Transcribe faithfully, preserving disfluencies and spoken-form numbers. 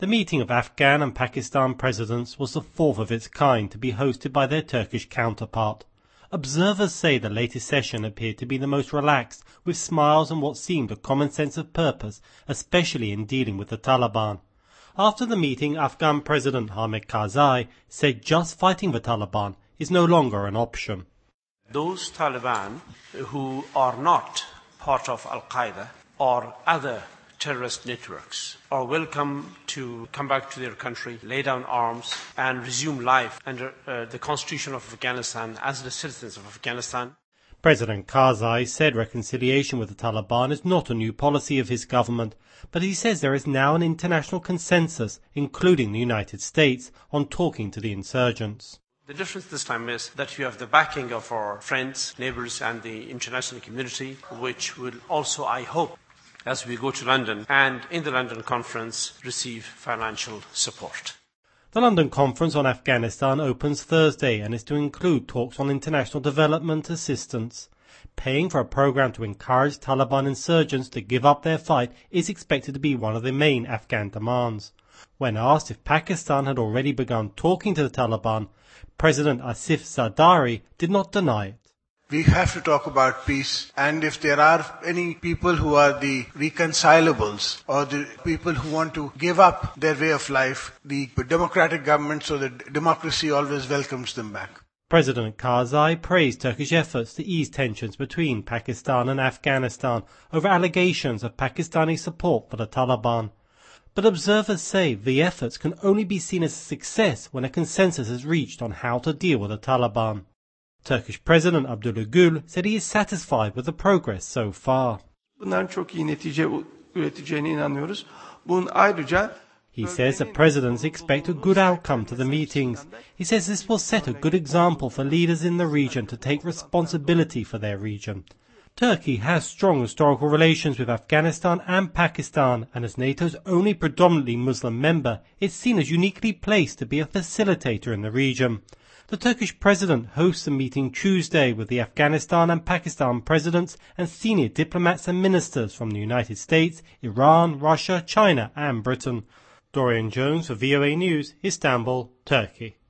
The meeting of Afghan and Pakistan presidents was the fourth of its kind to be hosted by their Turkish counterpart. Observers say the latest session appeared to be the most relaxed, with smiles and what seemed a common sense of purpose, especially in dealing with the Taliban. After the meeting, Afghan President Hamid Karzai said just fighting the Taliban is no longer an option. Those Taliban who are not part of Al-Qaeda or other terrorist networks are welcome to come back to their country, lay down arms, and resume life under uh, the Constitution of Afghanistan as the citizens of Afghanistan. President Karzai said reconciliation with the Taliban is not a new policy of his government, but he says there is now an international consensus, including the United States, on talking to the insurgents. The difference this time is that you have the backing of our friends, neighbours and the international community, which will also, I hope, as we go to London and in the London conference, receive financial support. The London conference on Afghanistan opens Thursday and is to include talks on international development assistance. Paying for a program to encourage Taliban insurgents to give up their fight is expected to be one of the main Afghan demands. When asked if Pakistan had already begun talking to the Taliban, President Asif Zardari did not deny it. We have to talk about peace, and if there are any people who are the reconcilables or the people who want to give up their way of life, the democratic government, so that democracy always welcomes them back. President Karzai praised Turkish efforts to ease tensions between Pakistan and Afghanistan over allegations of Pakistani support for the Taliban. But observers say the efforts can only be seen as a success when a consensus is reached on how to deal with the Taliban. Turkish President Abdullah Gül said he is satisfied with the progress so far. He says the presidents expect a good outcome to the meetings. He says this will set a good example for leaders in the region to take responsibility for their region. Turkey has strong historical relations with Afghanistan and Pakistan, and as NATO's only predominantly Muslim member, it's seen as uniquely placed to be a facilitator in the region. The Turkish president hosts a meeting Tuesday with the Afghanistan and Pakistan presidents and senior diplomats and ministers from the United States, Iran, Russia, China and Britain. Dorian Jones for V O A News, Istanbul, Turkey.